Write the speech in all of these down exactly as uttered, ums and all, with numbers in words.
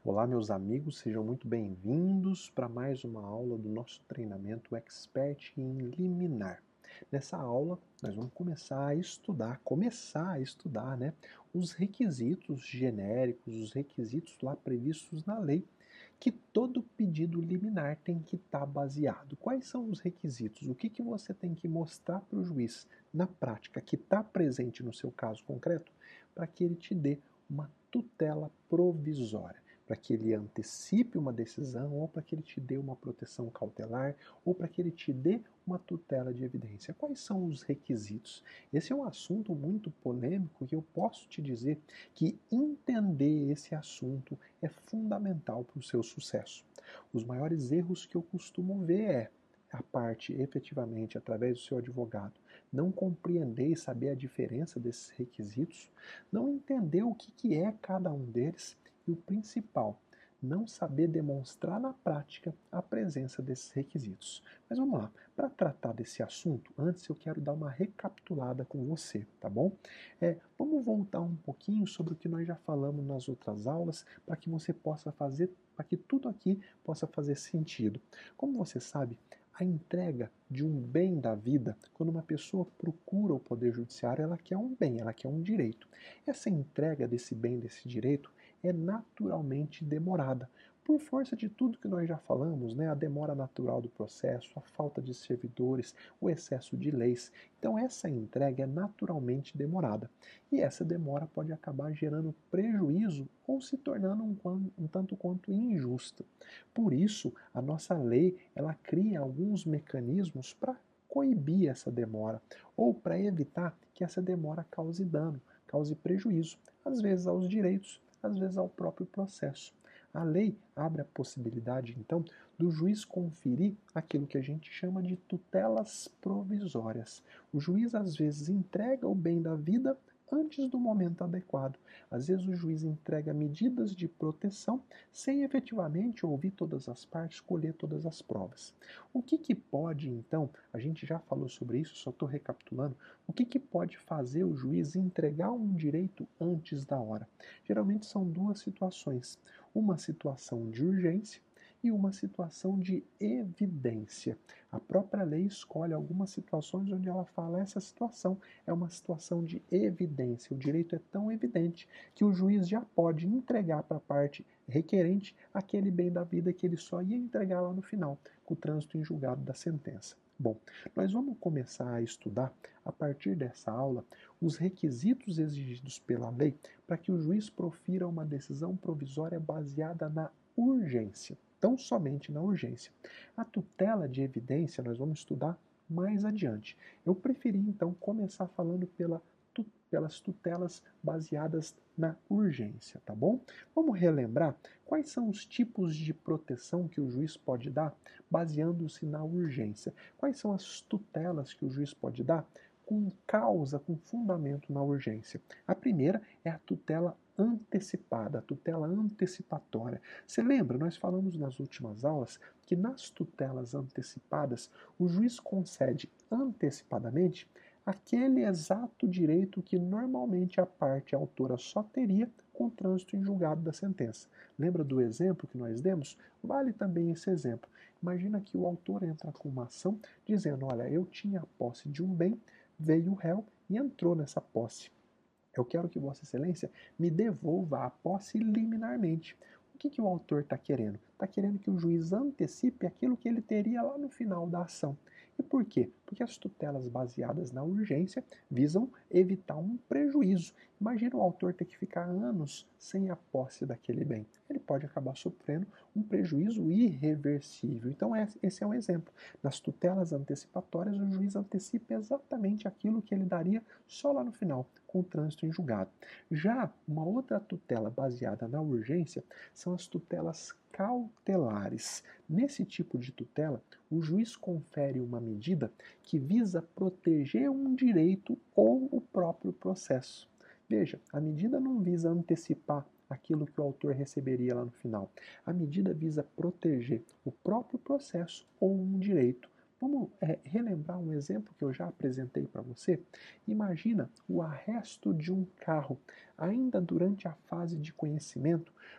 Olá, meus amigos, sejam muito bem-vindos para mais uma aula do nosso treinamento Expert em Liminar. Nessa aula, nós vamos começar a estudar, começar a estudar, né, os requisitos genéricos, os requisitos lá previstos na lei, que todo pedido liminar tem que estar baseado. Quais são os requisitos? O que, que você tem que mostrar para o juiz na prática, que está presente no seu caso concreto, para que ele te dê uma tutela provisória, para que ele antecipe uma decisão, ou para que ele te dê uma proteção cautelar, ou para que ele te dê uma tutela de evidência. Quais são os requisitos? Esse é um assunto muito polêmico e eu posso te dizer que entender esse assunto é fundamental para o seu sucesso. Os maiores erros que eu costumo ver é a parte, efetivamente, através do seu advogado, não compreender e saber a diferença desses requisitos, não entender o que, que é cada um deles, e o principal, não saber demonstrar na prática a presença desses requisitos. Mas vamos lá, para tratar desse assunto, antes eu quero dar uma recapitulada com você, tá bom? É, vamos voltar um pouquinho sobre o que nós já falamos nas outras aulas, para que você possa fazer, para que tudo aqui possa fazer sentido. Como você sabe, a entrega de um bem da vida, quando uma pessoa procura o Poder Judiciário, ela quer um bem, ela quer um direito. Essa entrega desse bem, desse direito, é naturalmente demorada. Por força de tudo que nós já falamos, né, a demora natural do processo, a falta de servidores, o excesso de leis. Então essa entrega é naturalmente demorada. E essa demora pode acabar gerando prejuízo ou se tornando um, um tanto quanto injusta. Por isso, a nossa lei, ela cria alguns mecanismos para coibir essa demora ou para evitar que essa demora cause dano, cause prejuízo, às vezes aos direitos, às vezes ao próprio processo. A lei abre a possibilidade, então, do juiz conferir aquilo que a gente chama de tutelas provisórias. O juiz, às vezes, entrega o bem da vida antes do momento adequado. Às vezes o juiz entrega medidas de proteção sem efetivamente ouvir todas as partes, colher todas as provas. O que, que pode, então, a gente já falou sobre isso, só estou recapitulando, o que, que pode fazer o juiz entregar um direito antes da hora? Geralmente são duas situações. Uma situação de urgência e uma situação de evidência. A própria lei escolhe algumas situações onde ela fala essa situação é uma situação de evidência. O direito é tão evidente que o juiz já pode entregar para a parte requerente aquele bem da vida que ele só ia entregar lá no final, com o trânsito em julgado da sentença. Bom, nós vamos começar a estudar, a partir dessa aula, os requisitos exigidos pela lei para que o juiz profira uma decisão provisória baseada na urgência, tão somente na urgência. A tutela de evidência nós vamos estudar mais adiante. Eu preferi então começar falando pela, tu, pelas tutelas baseadas na urgência, tá bom? Vamos relembrar quais são os tipos de proteção que o juiz pode dar baseando-se na urgência. Quais são as tutelas que o juiz pode dar com causa, com fundamento na urgência? A primeira é a tutela antecipada, a tutela antecipatória. Você lembra, nós falamos nas últimas aulas que nas tutelas antecipadas o juiz concede antecipadamente aquele exato direito que normalmente a parte autora só teria com o trânsito em julgado da sentença. Lembra do exemplo que nós demos? Vale também esse exemplo. Imagina que o autor entra com uma ação dizendo, olha, eu tinha posse de um bem, veio o réu e entrou nessa posse. Eu quero que Vossa Excelência me devolva a posse liminarmente. O que, que o autor está querendo? Está querendo que o juiz antecipe aquilo que ele teria lá no final da ação. E por quê? Porque as tutelas baseadas na urgência visam evitar um prejuízo. Imagina o autor ter que ficar anos sem a posse daquele bem. Ele pode acabar sofrendo um prejuízo irreversível. Então esse é um exemplo. Nas tutelas antecipatórias, o juiz antecipa exatamente aquilo que ele daria só lá no final, com o trânsito em julgado. Já uma outra tutela baseada na urgência são as tutelas cautelares. Nesse tipo de tutela, o juiz confere uma medida que visa proteger um direito ou o próprio processo. Veja, a medida não visa antecipar aquilo que o autor receberia lá no final. A medida visa proteger o próprio processo ou um direito. Vamos é, relembrar um exemplo que eu já apresentei para você? Imagina o arresto de um carro, ainda durante a fase de conhecimento,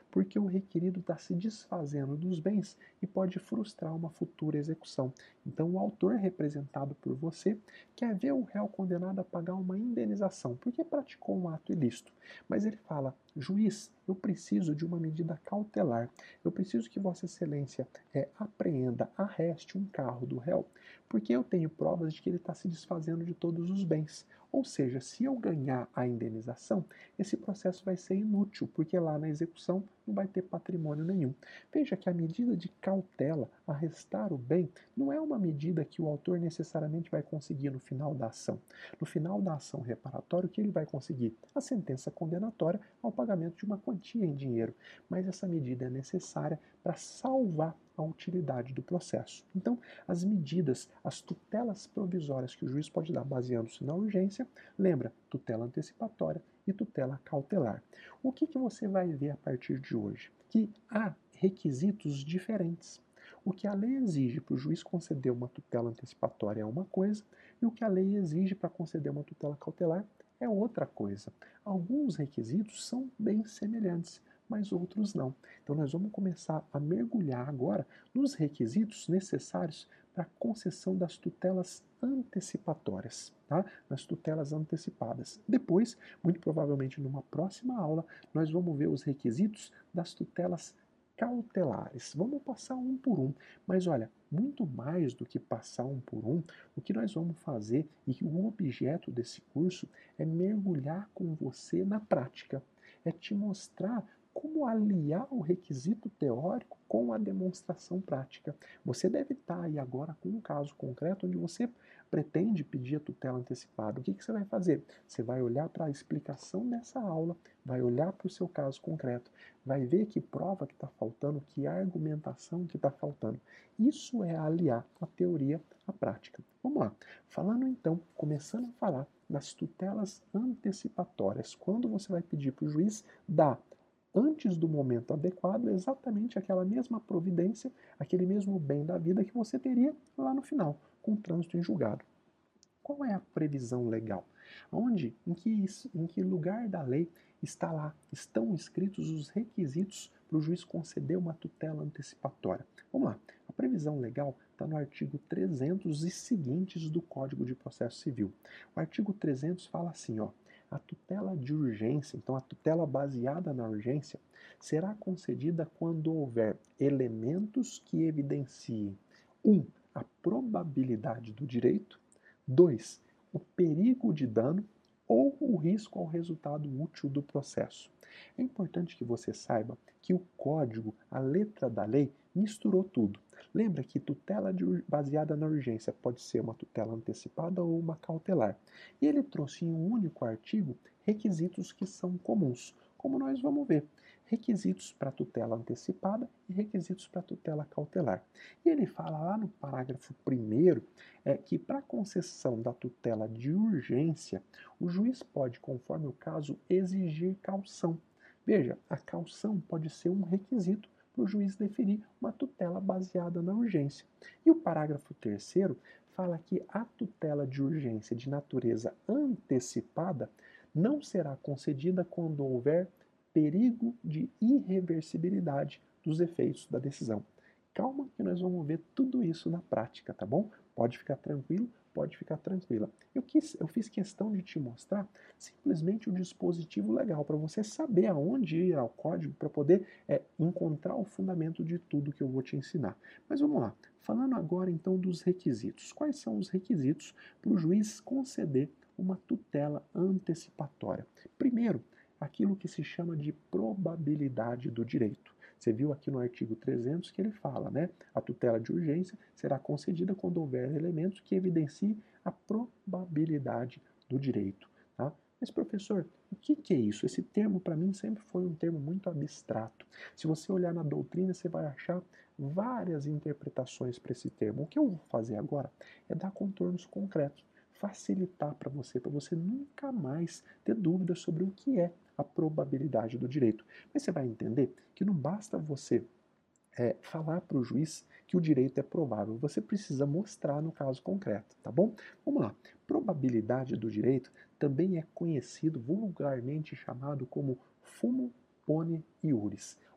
porque o requerido está se desfazendo dos bens e pode frustrar uma futura execução. Então, o autor, representado por você, quer ver o réu condenado a pagar uma indenização, porque praticou um ato ilícito. Mas ele fala: juiz, eu preciso de uma medida cautelar. Eu preciso que Vossa Excelência é, apreenda, arreste um carro do réu, porque eu tenho provas de que ele está se desfazendo de todos os bens. Ou seja, se eu ganhar a indenização, esse processo vai ser inútil, porque lá na execução não vai ter patrimônio nenhum. Veja que a medida de cautela, arrestar o bem, não é uma medida que o autor necessariamente vai conseguir no final da ação. No final da ação reparatória, o que ele vai conseguir? A sentença condenatória ao pagamento de uma quantia em dinheiro. Mas essa medida é necessária para salvar a utilidade do processo. Então, as medidas, as tutelas provisórias que o juiz pode dar baseando-se na urgência, lembra, tutela antecipatória e tutela cautelar. O que, que você vai ver a partir de hoje? Que há requisitos diferentes. O que a lei exige para o juiz conceder uma tutela antecipatória é uma coisa, e o que a lei exige para conceder uma tutela cautelar é outra coisa. Alguns requisitos são bem semelhantes, mas outros não. Então nós vamos começar a mergulhar agora nos requisitos necessários para a concessão das tutelas antecipatórias, tá? Nas tutelas antecipadas. Depois, muito provavelmente numa próxima aula, nós vamos ver os requisitos das tutelas cautelares. Vamos passar um por um, mas olha, muito mais do que passar um por um, o que nós vamos fazer e que o objeto desse curso é mergulhar com você na prática, é te mostrar como aliar o requisito teórico com a demonstração prática. Você deve estar aí agora com um caso concreto onde você pretende pedir a tutela antecipada. O que, que você vai fazer? Você vai olhar para a explicação dessa aula, vai olhar para o seu caso concreto, vai ver que prova que está faltando, que argumentação que está faltando. Isso é aliar a teoria à prática. Vamos lá. Falando então, começando a falar das tutelas antecipatórias. Quando você vai pedir para o juiz dar antes do momento adequado, exatamente aquela mesma providência, aquele mesmo bem da vida que você teria lá no final, com o trânsito em julgado. Qual é a previsão legal? Onde, em que, em que lugar da lei está lá, estão escritos os requisitos para o juiz conceder uma tutela antecipatória? Vamos lá. A previsão legal está no artigo trezentos e seguintes do Código de Processo Civil. O artigo trezentos fala assim, ó: a tutela de urgência, então a tutela baseada na urgência, será concedida quando houver elementos que evidenciem um. A probabilidade do direito, dois. O perigo de dano ou o risco ao resultado útil do processo. É importante que você saiba que o código, a letra da lei, misturou tudo. Lembra que tutela de, baseada na urgência pode ser uma tutela antecipada ou uma cautelar. E ele trouxe em um único artigo requisitos que são comuns, como nós vamos ver. Requisitos para tutela antecipada e requisitos para tutela cautelar. E ele fala lá no parágrafo primeiro é, que para a concessão da tutela de urgência, o juiz pode, conforme o caso, exigir caução. Veja, a caução pode ser um requisito para o juiz deferir uma tutela baseada na urgência. E o parágrafo terceiro fala que a tutela de urgência de natureza antecipada não será concedida quando houver perigo de irreversibilidade dos efeitos da decisão. Calma que nós vamos ver tudo isso na prática, tá bom? Pode ficar tranquilo, pode ficar tranquila. Eu, quis, eu fiz questão de te mostrar simplesmente o dispositivo legal, para você saber aonde ir ao código para poder é, encontrar o fundamento de tudo que eu vou te ensinar. Mas vamos lá, falando agora então dos requisitos. Quais são os requisitos para o juiz conceder uma tutela antecipatória? Primeiro, aquilo que se chama de probabilidade do direito. Você viu aqui no artigo trezentos que ele fala, né? A tutela de urgência será concedida quando houver elementos que evidenciem a probabilidade do direito, tá? Mas, professor, o que, que é isso? Esse termo, para mim, sempre foi um termo muito abstrato. Se você olhar na doutrina, você vai achar várias interpretações para esse termo. O que eu vou fazer agora é dar contornos concretos, facilitar para você, para você nunca mais ter dúvidas sobre o que é a probabilidade do direito. Mas você vai entender que não basta você é, falar para o juiz que o direito é provável, você precisa mostrar no caso concreto, tá bom? Vamos lá. Probabilidade do direito também é conhecido, vulgarmente chamado como fumo bone iuris,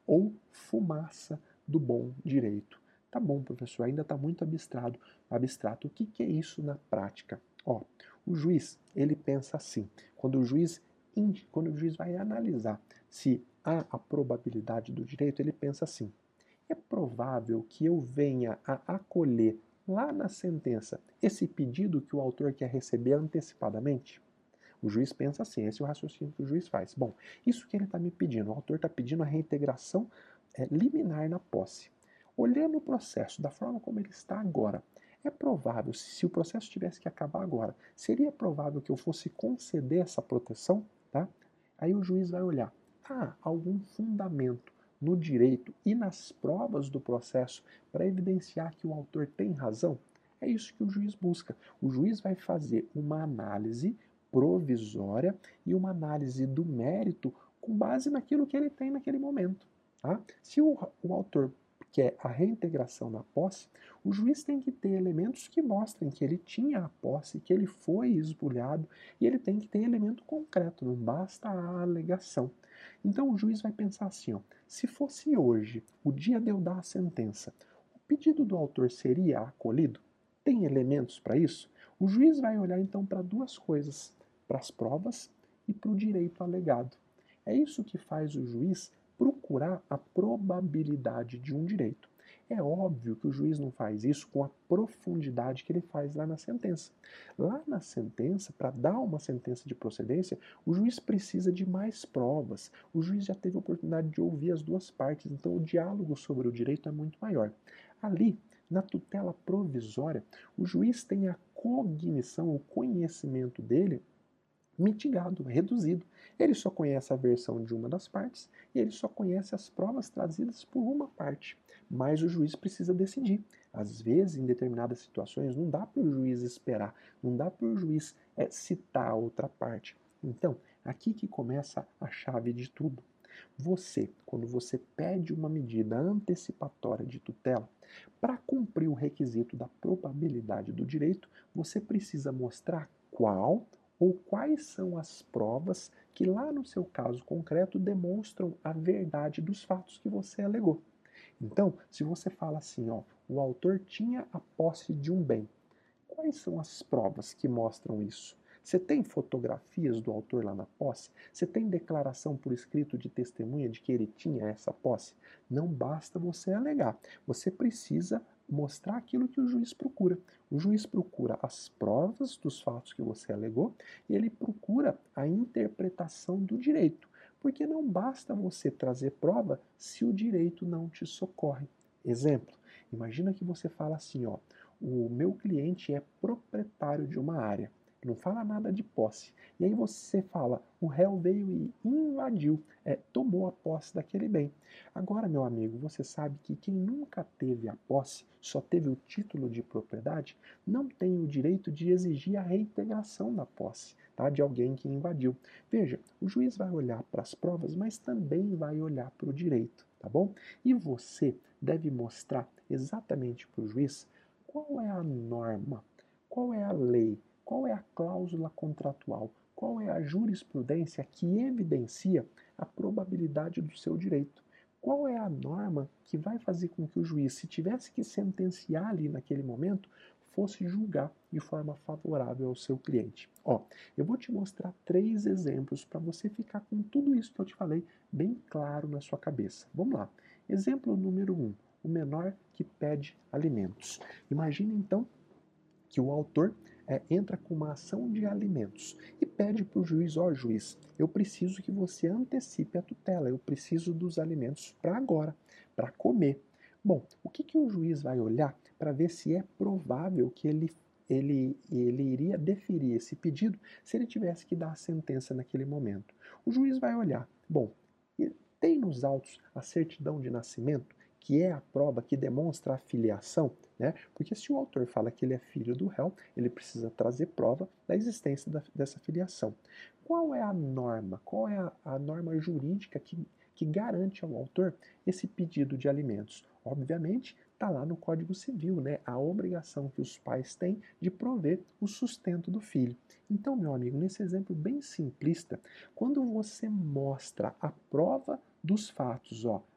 ou fumaça do bom direito. Tá bom, professor, ainda está muito abstrato. abstrato. O que, que é isso na prática? Ó, o juiz, ele pensa assim, quando o juiz, quando o juiz vai analisar se há a probabilidade do direito, ele pensa assim, é provável que eu venha a acolher lá na sentença esse pedido que o autor quer receber antecipadamente? O juiz pensa assim, esse é o raciocínio que o juiz faz. Bom, isso que ele está me pedindo, o autor está pedindo a reintegração é, liminar na posse. Olhando o processo da forma como ele está agora, é provável, se o processo tivesse que acabar agora, seria provável que eu fosse conceder essa proteção? Tá? Aí o juiz vai olhar, há algum fundamento no direito e nas provas do processo para evidenciar que o autor tem razão? É isso que o juiz busca. O juiz vai fazer uma análise provisória e uma análise do mérito com base naquilo que ele tem naquele momento. Tá? Se o, o autor quer a reintegração na posse, o juiz tem que ter elementos que mostrem que ele tinha a posse, que ele foi esbulhado, e ele tem que ter elemento concreto, não basta a alegação. Então o juiz vai pensar assim, ó, se fosse hoje, o dia de eu dar a sentença, o pedido do autor seria acolhido? Tem elementos para isso? O juiz vai olhar então para duas coisas, para as provas e para o direito alegado. É isso que faz o juiz procurar a probabilidade de um direito. É óbvio que o juiz não faz isso com a profundidade que ele faz lá na sentença. Lá na sentença, para dar uma sentença de procedência, o juiz precisa de mais provas. O juiz já teve a oportunidade de ouvir as duas partes, então o diálogo sobre o direito é muito maior. Ali, na tutela provisória, o juiz tem a cognição, o conhecimento dele mitigado, reduzido. Ele só conhece a versão de uma das partes e ele só conhece as provas trazidas por uma parte. Mas o juiz precisa decidir. Às vezes, em determinadas situações, não dá para o juiz esperar, não dá para o juiz é, citar a outra parte. Então, aqui que começa a chave de tudo. Você, quando você pede uma medida antecipatória de tutela, para cumprir o requisito da probabilidade do direito, você precisa mostrar qual ou quais são as provas que lá no seu caso concreto demonstram a verdade dos fatos que você alegou. Então, se você fala assim, ó, o autor tinha a posse de um bem, quais são as provas que mostram isso? Você tem fotografias do autor lá na posse? Você tem declaração por escrito de testemunha de que ele tinha essa posse? Não basta você alegar, você precisa mostrar aquilo que o juiz procura. O juiz procura as provas dos fatos que você alegou e ele procura a interpretação do direito, porque não basta você trazer prova se o direito não te socorre. Exemplo, imagina que você fala assim, ó, o meu cliente é proprietário de uma área, não fala nada de posse. E aí você fala, o réu veio e invadiu, é, tomou a posse daquele bem. Agora, meu amigo, você sabe que quem nunca teve a posse, só teve o título de propriedade, não tem o direito de exigir a reintegração da posse, tá, de alguém que invadiu. Veja, o juiz vai olhar para as provas, mas também vai olhar para o direito, tá bom? E você deve mostrar exatamente para o juiz qual é a norma, qual é a lei, qual é a cláusula contratual, qual é a jurisprudência que evidencia a probabilidade do seu direito. Qual é a norma que vai fazer com que o juiz, se tivesse que sentenciar ali naquele momento, fosse julgar de forma favorável ao seu cliente? Ó, eu vou te mostrar três exemplos para você ficar com tudo isso que eu te falei bem claro na sua cabeça. Vamos lá. Exemplo número um, o menor que pede alimentos. Imagine então que o autor é, entra com uma ação de alimentos e pede para o juiz, ó juiz, eu preciso que você antecipe a tutela, eu preciso dos alimentos para agora, para comer. Bom, o que, que o juiz vai olhar para ver se é provável que ele, ele, ele iria deferir esse pedido se ele tivesse que dar a sentença naquele momento? O juiz vai olhar, bom, tem nos autos a certidão de nascimento, que é a prova que demonstra a filiação, né? Porque se o autor fala que ele é filho do réu, ele precisa trazer prova da existência da, dessa filiação. Qual é a norma? Qual é a, a norma jurídica que, que garante ao autor esse pedido de alimentos? Obviamente, está lá no Código Civil, né? A obrigação que os pais têm de prover o sustento do filho. Então, meu amigo, nesse exemplo bem simplista, quando você mostra a prova dos fatos, ó,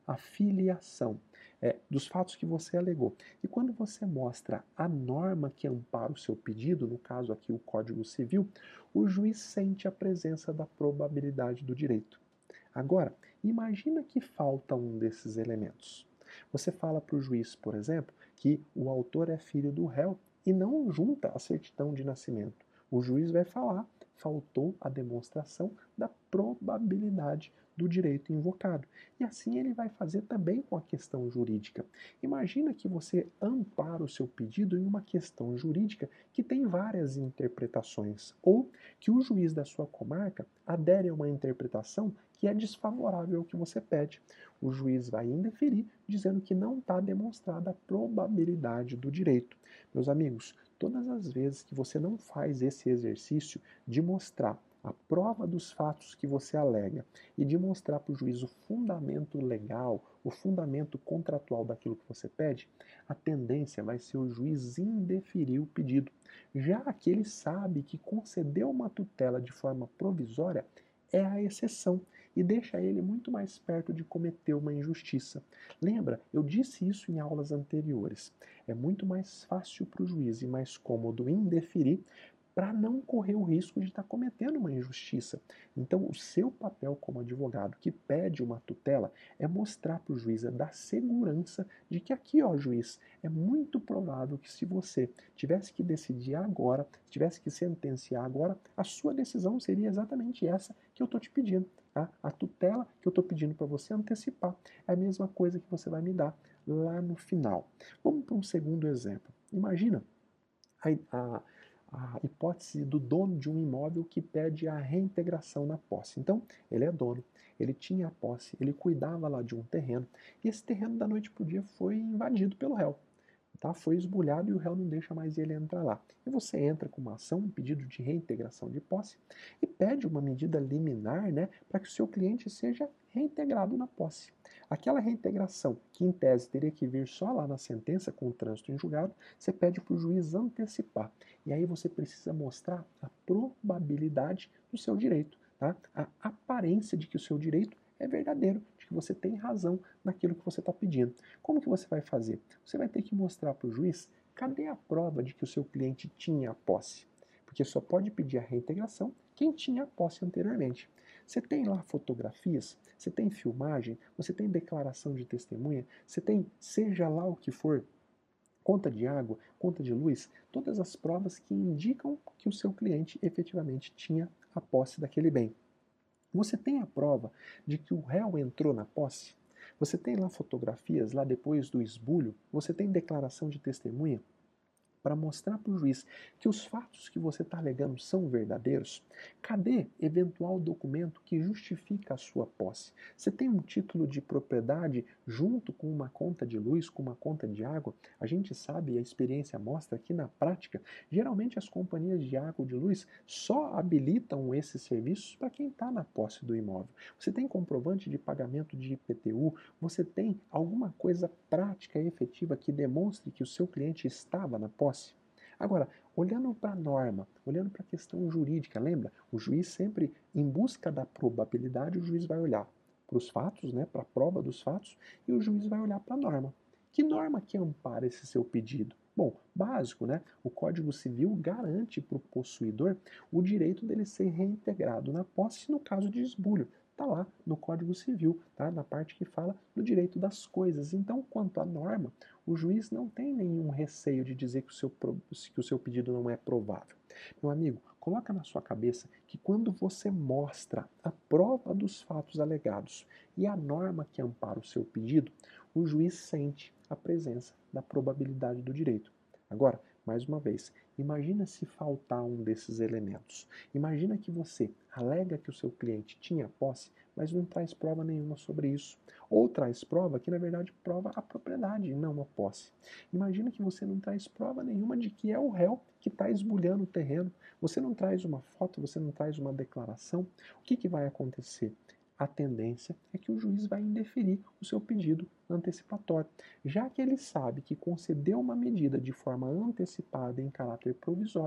a filiação é, dos fatos que você alegou. E quando você mostra a norma que ampara o seu pedido, no caso aqui o Código Civil, o juiz sente a presença da probabilidade do direito. Agora, imagina que falta um desses elementos. Você fala para o juiz, por exemplo, que o autor é filho do réu e não junta a certidão de nascimento. O juiz vai falar, faltou a demonstração da probabilidade do direito invocado. E assim ele vai fazer também com a questão jurídica. Imagina que você ampara o seu pedido em uma questão jurídica que tem várias interpretações, ou que o juiz da sua comarca adere a uma interpretação que é desfavorável ao que você pede. O juiz vai indeferir, dizendo que não está demonstrada a probabilidade do direito. Meus amigos, todas as vezes que você não faz esse exercício de mostrar a prova dos fatos que você alega e de mostrar para o juiz o fundamento legal, o fundamento contratual daquilo que você pede, a tendência vai ser o juiz indeferir o pedido, já que ele sabe que conceder uma tutela de forma provisória é a exceção e deixa ele muito mais perto de cometer uma injustiça. Lembra, eu disse isso em aulas anteriores. É muito mais fácil para o juiz e mais cômodo indeferir para não correr o risco de estar tá cometendo uma injustiça. Então, o seu papel como advogado que pede uma tutela é mostrar para o juiz, é dar segurança de que aqui, ó, juiz, é muito provável que se você tivesse que decidir agora, tivesse que sentenciar agora, a sua decisão seria exatamente essa que eu estou te pedindo. Tá? A tutela que eu estou pedindo para você antecipar é a mesma coisa que você vai me dar lá no final. Vamos para um segundo exemplo. Imagina a, a a hipótese do dono de um imóvel que pede a reintegração na posse. Então, ele é dono, ele tinha a posse, ele cuidava lá de um terreno, e esse terreno da noite para o dia foi invadido pelo réu. Tá? Foi esbulhado e o réu não deixa mais ele entrar lá. E você entra com uma ação, um pedido de reintegração de posse, e pede uma medida liminar, né, para que o seu cliente seja reintegrado na posse. Aquela reintegração, que em tese teria que vir só lá na sentença com o trânsito em julgado, você pede para o juiz antecipar. E aí você precisa mostrar a probabilidade do seu direito, tá? A aparência de que o seu direito é verdadeiro, de que você tem razão naquilo que você está pedindo. Como que você vai fazer? Você vai ter que mostrar para o juiz cadê a prova de que o seu cliente tinha a posse. Porque só pode pedir a reintegração quem tinha a posse anteriormente. Você tem lá fotografias, você tem filmagem, você tem declaração de testemunha, você tem seja lá o que for, conta de água, conta de luz, todas as provas que indicam que o seu cliente efetivamente tinha a posse daquele bem. Você tem a prova de que o réu entrou na posse? Você tem lá fotografias lá depois do esbulho? Você tem declaração de testemunha? Para mostrar para o juiz que os fatos que você está alegando são verdadeiros? Cadê eventual documento que justifica a sua posse? Você tem um título de propriedade junto com uma conta de luz, com uma conta de água? A gente sabe, e a experiência mostra que na prática, geralmente as companhias de água ou de luz só habilitam esses serviços para quem está na posse do imóvel. Você tem comprovante de pagamento de I P T U? Você tem alguma coisa prática e efetiva que demonstre que o seu cliente estava na posse? Agora, olhando para a norma, olhando para a questão jurídica, lembra? O juiz sempre, em busca da probabilidade, o juiz vai olhar para os fatos, né, para a prova dos fatos, e o juiz vai olhar para a norma. Que norma que ampara esse seu pedido? Bom, básico, né? O Código Civil garante para o possuidor o direito dele ser reintegrado na posse no caso de esbulho. Está lá no Código Civil, tá? Na parte que fala do direito das coisas. Então, quanto à norma, o juiz não tem nenhum receio de dizer que o seu, que o seu pedido não é provável. Meu amigo, coloca na sua cabeça que quando você mostra a prova dos fatos alegados e a norma que ampara o seu pedido, o juiz sente a presença da probabilidade do direito. Agora, mais uma vez, imagina se faltar um desses elementos. Imagina que você alega que o seu cliente tinha posse, mas não traz prova nenhuma sobre isso. Ou traz prova que, na verdade, prova a propriedade e não a posse. Imagina que você não traz prova nenhuma de que é o réu que está esbulhando o terreno. Você não traz uma foto, você não traz uma declaração. O que, que vai acontecer? A tendência é que o juiz vai indeferir o seu pedido antecipatório, já que ele sabe que concedeu uma medida de forma antecipada em caráter provisório.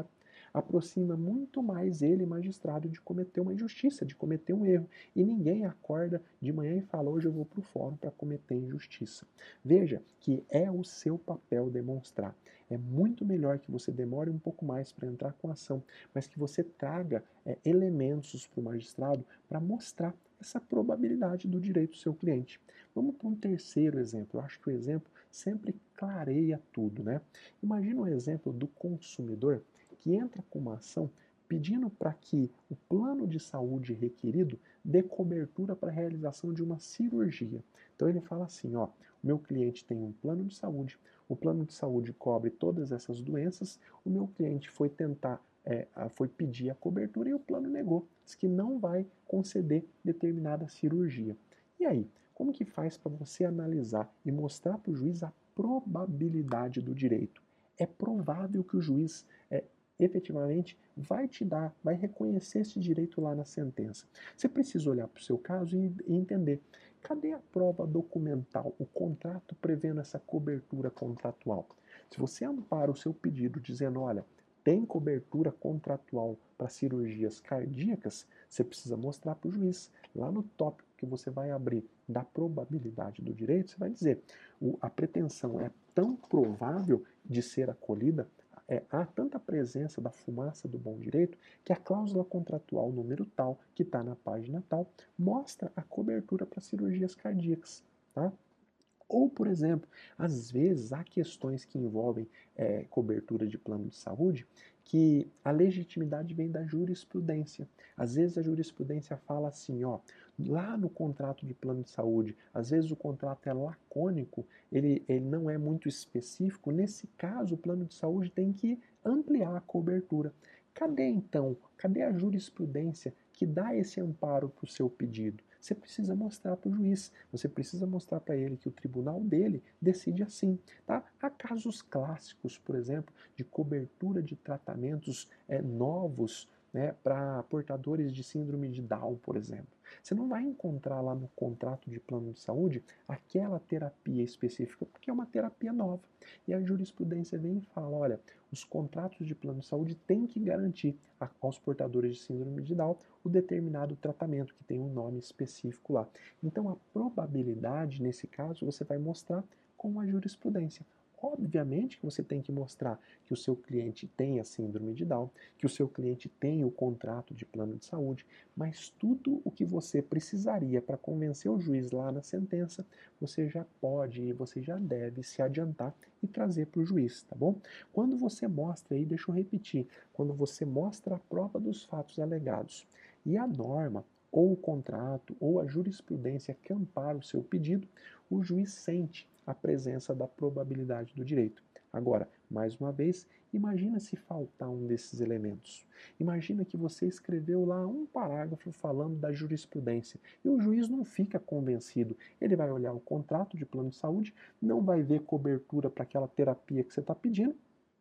aproxima muito mais ele, magistrado, de cometer uma injustiça, de cometer um erro. E ninguém acorda de manhã e fala, hoje eu vou para o fórum para cometer injustiça. Veja que é o seu papel demonstrar. É muito melhor que você demore um pouco mais para entrar com a ação, mas que você traga é, elementos para o magistrado para mostrar essa probabilidade do direito do seu cliente. Vamos para um terceiro exemplo. Eu acho que o exemplo sempre clareia tudo, né? Imagina um exemplo do consumidor que entra com uma ação pedindo para que o plano de saúde requerido dê cobertura para a realização de uma cirurgia. Então ele fala assim, ó, o meu cliente tem um plano de saúde, o plano de saúde cobre todas essas doenças, o meu cliente foi tentar, é, foi pedir a cobertura e o plano negou, diz que não vai conceder determinada cirurgia. E aí, como que faz para você analisar e mostrar para o juiz a probabilidade do direito? É provável que o juiz é, efetivamente vai te dar, vai reconhecer esse direito lá na sentença. Você precisa olhar para o seu caso e, e entender, cadê a prova documental, o contrato prevendo essa cobertura contratual? Se você ampara o seu pedido dizendo, olha, tem cobertura contratual para cirurgias cardíacas, você precisa mostrar para o juiz. Lá no tópico que você vai abrir da probabilidade do direito, você vai dizer, o, a pretensão é tão provável de ser acolhida, é, há tanta presença da fumaça do bom direito que a cláusula contratual número tal, que está na página tal, mostra a cobertura para cirurgias cardíacas. Tá? Ou, por exemplo, às vezes há questões que envolvem é, cobertura de plano de saúde que a legitimidade vem da jurisprudência. Às vezes a jurisprudência fala assim, ó, lá no contrato de plano de saúde, às vezes o contrato é lacônico, ele, ele não é muito específico, nesse caso o plano de saúde tem que ampliar a cobertura. Cadê então, cadê a jurisprudência que dá esse amparo para o seu pedido? Você precisa mostrar para o juiz, você precisa mostrar para ele que o tribunal dele decide assim. Tá? Há casos clássicos, por exemplo, de cobertura de tratamentos é, novos, né, para portadores de síndrome de Down, por exemplo. Você não vai encontrar lá no contrato de plano de saúde aquela terapia específica, porque é uma terapia nova. E a jurisprudência vem e fala, olha, os contratos de plano de saúde têm que garantir aos portadores de síndrome de Down o determinado tratamento, que tem um nome específico lá. Então, a probabilidade, nesse caso, você vai mostrar com a jurisprudência. Obviamente que você tem que mostrar que o seu cliente tem a síndrome de Down, que o seu cliente tem o contrato de plano de saúde, mas tudo o que você precisaria para convencer o juiz lá na sentença, você já pode e você já deve se adiantar e trazer para o juiz, tá bom? Quando você mostra aí, deixa eu repetir, quando você mostra a prova dos fatos alegados e a norma, ou o contrato, ou a jurisprudência que ampara o seu pedido, o juiz sente a presença da probabilidade do direito. Agora, mais uma vez, imagina se faltar um desses elementos. Imagina que você escreveu lá um parágrafo falando da jurisprudência e o juiz não fica convencido. Ele vai olhar o contrato de plano de saúde, não vai ver cobertura para aquela terapia que você está pedindo,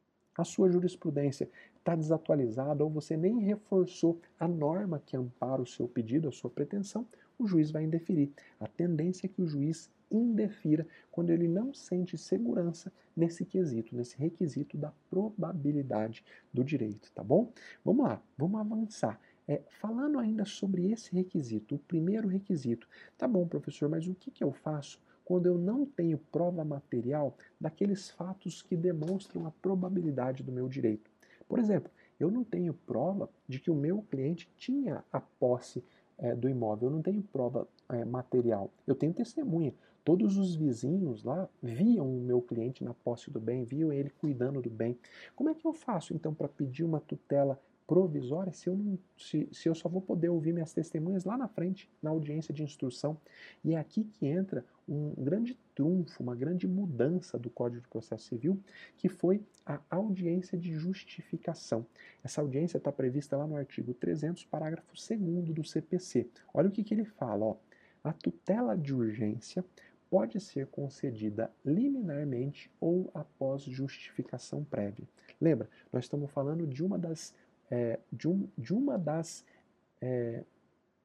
a sua jurisprudência está desatualizada ou você nem reforçou a norma que ampara o seu pedido, a sua pretensão, o juiz vai indeferir. A tendência é que o juiz indefira quando ele não sente segurança nesse quesito, nesse requisito da probabilidade do direito, tá bom? Vamos lá, vamos avançar. É, falando ainda sobre esse requisito, o primeiro requisito, tá bom, professor, mas o que, que eu faço quando eu não tenho prova material daqueles fatos que demonstram a probabilidade do meu direito? Por exemplo, eu não tenho prova de que o meu cliente tinha a posse é, do imóvel, eu não tenho prova é, material, eu tenho testemunha. Todos os vizinhos lá viam o meu cliente na posse do bem, viam ele cuidando do bem. Como é que eu faço então para pedir uma tutela provisória se eu, não, se, se eu só vou poder ouvir minhas testemunhas lá na frente, na audiência de instrução? E é aqui que entra um grande trunfo, uma grande mudança do Código de Processo Civil, que foi a audiência de justificação. Essa audiência está prevista lá no artigo trezentos, parágrafo segundo do C P C. Olha o que, que ele fala, ó. A tutela de urgência pode ser concedida liminarmente ou após justificação prévia. Lembra, nós estamos falando de uma das, é, de um, de uma das é,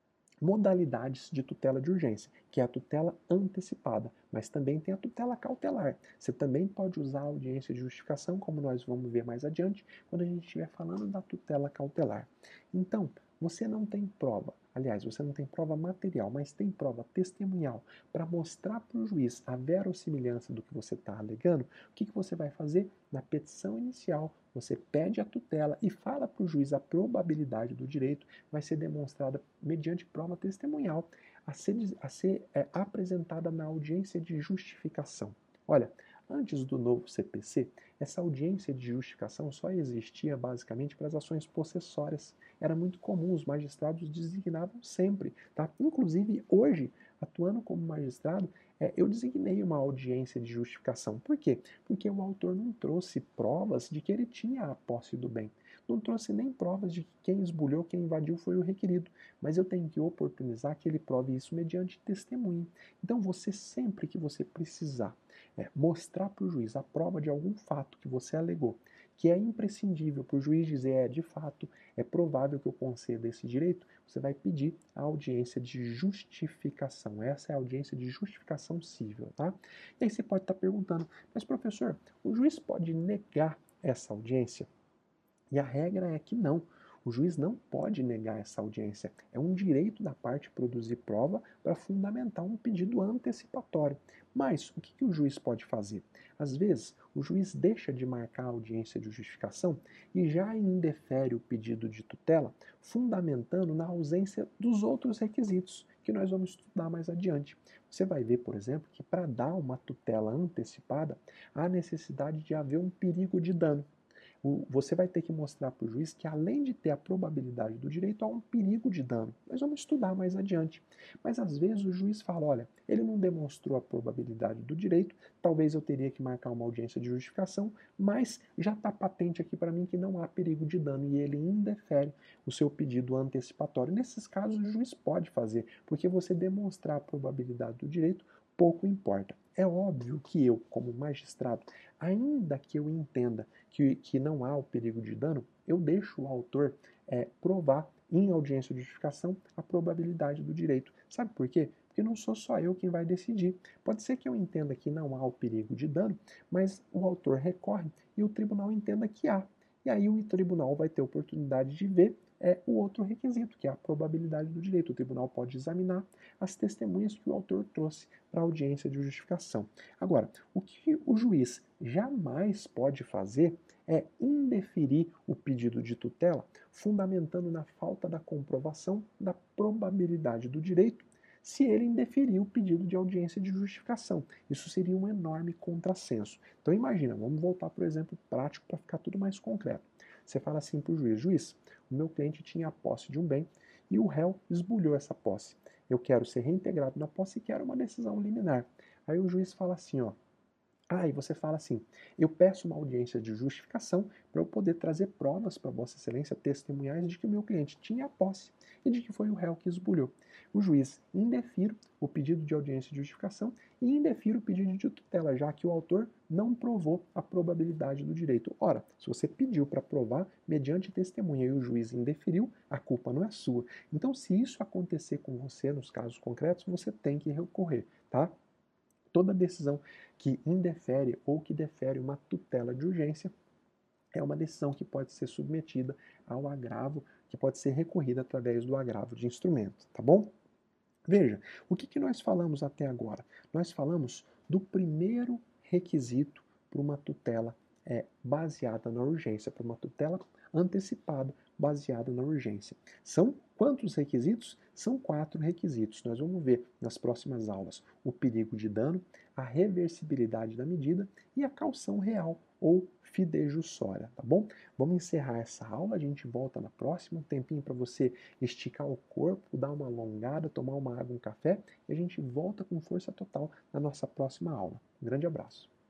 modalidades de tutela de urgência, que é a tutela antecipada, mas também tem a tutela cautelar. Você também pode usar a audiência de justificação, como nós vamos ver mais adiante, quando a gente estiver falando da tutela cautelar. Então, você não tem prova, aliás, você não tem prova material, mas tem prova testemunhal para mostrar para o juiz a verossimilhança do que você está alegando. O que, que você vai fazer? Na petição inicial, você pede a tutela e fala para o juiz a probabilidade do direito vai ser demonstrada mediante prova testemunhal a ser, a ser é, apresentada na audiência de justificação. Olha, antes do novo C P C, essa audiência de justificação só existia basicamente para as ações possessórias. Era muito comum, os magistrados designavam sempre. Tá? Inclusive, hoje, atuando como magistrado, é, eu designei uma audiência de justificação. Por quê? Porque o autor não trouxe provas de que ele tinha a posse do bem. Não trouxe nem provas de que quem esbulhou, quem invadiu foi o requerido. Mas eu tenho que oportunizar que ele prove isso mediante testemunho. Então, você, sempre que você precisar é, mostrar para o juiz a prova de algum fato que você alegou, que é imprescindível para o juiz dizer, é, de fato, é provável que eu conceda esse direito, você vai pedir a audiência de justificação. Essa é a audiência de justificação cível, tá? E aí você pode estar perguntando, mas professor, o juiz pode negar essa audiência? E a regra é que não. O juiz não pode negar essa audiência. É um direito da parte produzir prova para fundamentar um pedido antecipatório. Mas o que, que o juiz pode fazer? Às vezes, o juiz deixa de marcar a audiência de justificação e já indefere o pedido de tutela, fundamentando na ausência dos outros requisitos, que nós vamos estudar mais adiante. Você vai ver, por exemplo, que para dar uma tutela antecipada, há necessidade de haver um perigo de dano. Você vai ter que mostrar para o juiz que, além de ter a probabilidade do direito, há um perigo de dano. Nós vamos estudar mais adiante. Mas, às vezes, o juiz fala, olha, ele não demonstrou a probabilidade do direito, talvez eu teria que marcar uma audiência de justificação, mas já está patente aqui para mim que não há perigo de dano e ele indefere o seu pedido antecipatório. Nesses casos, o juiz pode fazer, porque você demonstrar a probabilidade do direito pouco importa. É óbvio que eu, como magistrado, ainda que eu entenda que, que não há o perigo de dano, eu deixo o autor é, provar em audiência de justificação a probabilidade do direito. Sabe por quê? Porque não sou só eu quem vai decidir. Pode ser que eu entenda que não há o perigo de dano, mas o autor recorre e o tribunal entenda que há. E aí o tribunal vai ter oportunidade de ver é, o outro requisito, que é a probabilidade do direito. O tribunal pode examinar as testemunhas que o autor trouxe para a audiência de justificação. Agora, o que o juiz jamais pode fazer é indeferir o pedido de tutela, fundamentando na falta da comprovação da probabilidade do direito, se ele indeferir o pedido de audiência de justificação. Isso seria um enorme contrassenso. Então imagina, vamos voltar para o exemplo prático para ficar tudo mais concreto. Você fala assim para o juiz, juiz, o meu cliente tinha a posse de um bem e o réu esbulhou essa posse. Eu quero ser reintegrado na posse e quero uma decisão liminar. Aí o juiz fala assim, ó, ah, e você fala assim, eu peço uma audiência de justificação para eu poder trazer provas para Vossa Excelência testemunhais de que o meu cliente tinha a posse e de que foi o réu que esbulhou. O juiz indefere o pedido de audiência de justificação e indefere o pedido de tutela, já que o autor não provou a probabilidade do direito. Ora, se você pediu para provar mediante testemunha e o juiz indeferiu, a culpa não é sua. Então, se isso acontecer com você nos casos concretos, você tem que recorrer, tá? Toda decisão que indefere ou que defere uma tutela de urgência é uma decisão que pode ser submetida ao agravo, que pode ser recorrida através do agravo de instrumento, tá bom? Veja, o que, que nós falamos até agora? Nós falamos do primeiro requisito para uma tutela é, baseada na urgência, para uma tutela antecipada baseada na urgência. São quantos requisitos? São quatro requisitos. Nós vamos ver nas próximas aulas o perigo de dano, a reversibilidade da medida e a caução real ou fidejussória, tá bom? Vamos encerrar essa aula, a gente volta na próxima, um tempinho para você esticar o corpo, dar uma alongada, tomar uma água, um café, e a gente volta com força total na nossa próxima aula. Um grande abraço.